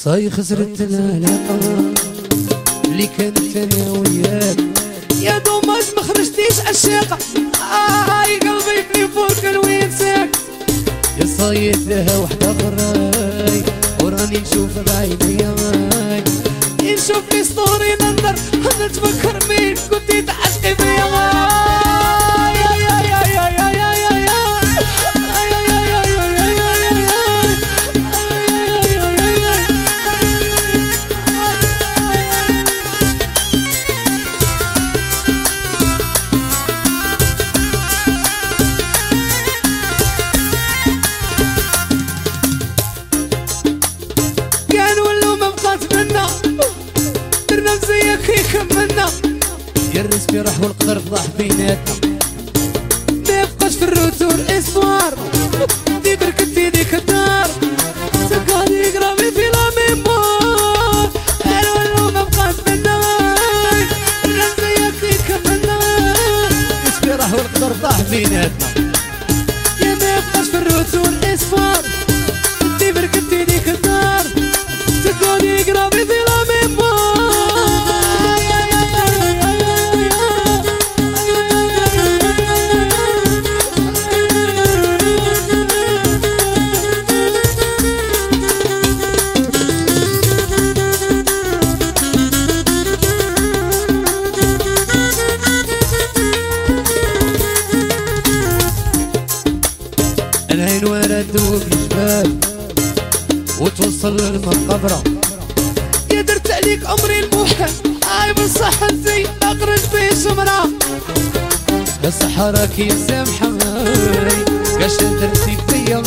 صاي خسرت العلاقة اللي كانت انا وياك، يا دوماج ما خرجتيش عشاقة. قلبي في فوق وينساك، يا صايت لها وحدة غراي وراني نشوف بعينيا، نشوف لي ستوري ننظر نتفكر مين كنتي تعشقي فيا. كملنا يا الرزق راح والقدر فضح بيناتنا، ما يبقاش في الروتور اسوار دي بركتي ديك الدار سكاني يقربي في لا ميمار. انا ولو ما بقاش منا الرزق ياكي كملنا، الرزق راح والقدر فضح بيناتنا، يا ما يبقاش في الروتور اسوار دي بركتي ديك الدار سكاني يقربي في لا ميمار. العين ورا تدوب الجبال وتوصل للمقبرة، يا درت عليك عمري المحال بصح انتي اقرج في شمرة، الصحراء كي سامحة كاش درتي فيا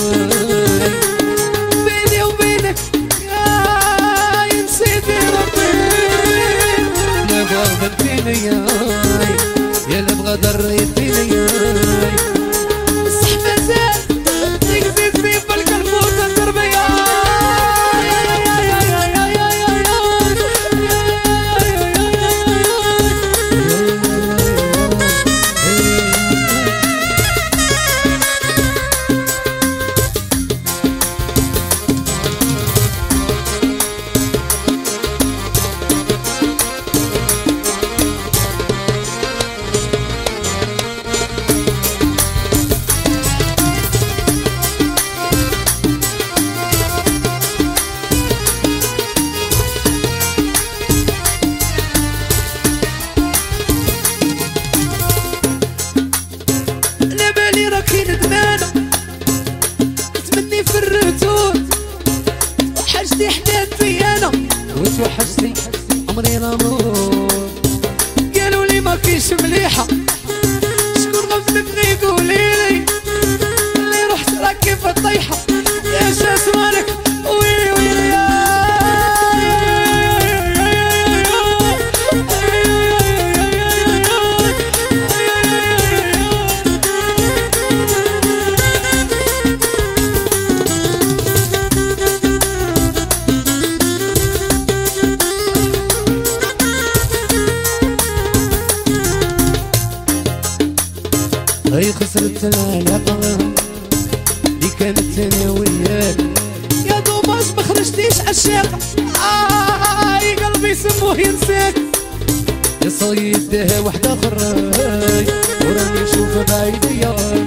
بيني وبينك يا نسيتي ربي، لا بغا غدرتيني يا لا بغا ضريتيني راكي ندمانة تمني في الرتوت، وحشتي حنان فيا انا وتوحشتي عمري نموت. قالوا لي ما كيش مليحة شكون غفلتني قوليلي اللي رحت راكي في الطيحة يا شاسوانك ويلي ويلي هاي خسرت العلاقة اللي كانت انا وياك، يا دوماج ما خرجتيش عشاقة. قلبي سموه ينساك، يا صايد وحدة خراي وراني نشوف بعيديا.